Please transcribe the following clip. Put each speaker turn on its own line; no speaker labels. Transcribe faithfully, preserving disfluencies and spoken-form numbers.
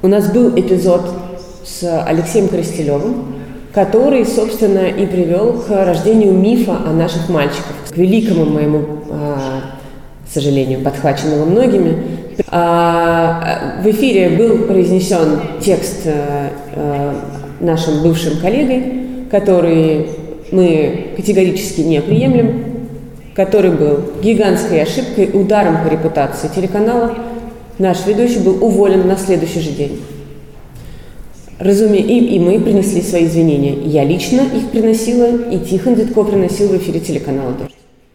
У нас был эпизод с Алексеем Коростелевым, который, собственно, и привел к рождению мифа о наших мальчиках. К великому моему, к сожалению, подхваченному многими, в эфире был произнесен текст нашим бывшим коллегой, который мы категорически не приемлем, который был гигантской ошибкой, ударом по репутации телеканала. Наш ведущий был уволен на следующий же день. Разуме... И, и мы принесли свои извинения. Я лично их приносила, и Тихон Дедко приносил в эфире телеканала «Дождь».